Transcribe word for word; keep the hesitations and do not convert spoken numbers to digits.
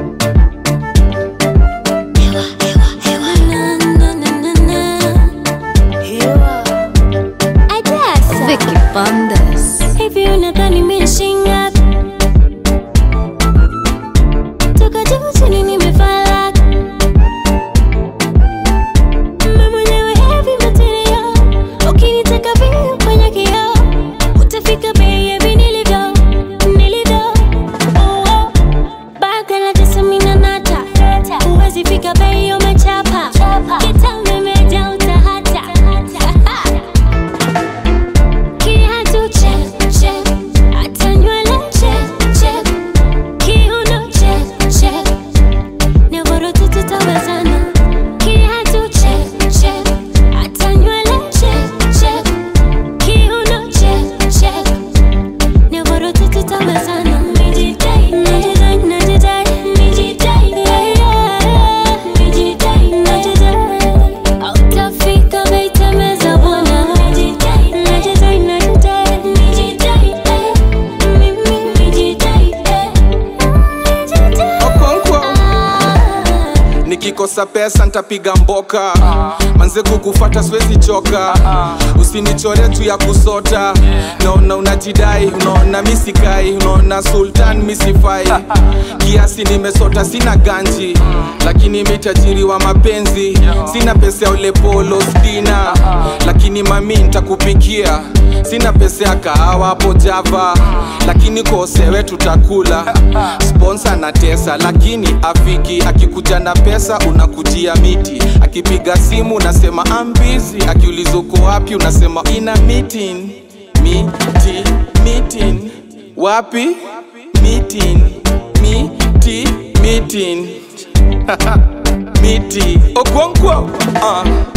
Hivi unadhani nimeshinga? Toka juu chini nimefala. Mimi mwenyewe heavy material. Ukinitaka vile kwenye kioo, utafika baby nilivyo, nilivyo. Oh, oh. Baka na tesa mina nata. Huwezi fika bei umechapa. Kitambo imejaa utahata. Nikikosa pesa ntapiga mboka, manze kukufata siwezi choka. Usinichore tu ya kusota, naona unajidai, unaona misikai, unaona sultan misifai. Kiasi nimesota sina ganji, lakini mitajiri wa mapenzi. Sina pesa ya ule polo stina, lakini mami nitakupikia. Sina pesa ya kahawa hapo Java, lakini kosewe tutakula. Sponsor na tesa, lakini afiki. Akikuja na pesa unakujia miti. Akipiga simu unasema I'm busy. Akiuliza uko wapi unasema ina meeting. Miti, meeting. Wapi? Meeting. Miti, meeting. Miti. Okwonkwo. Ah.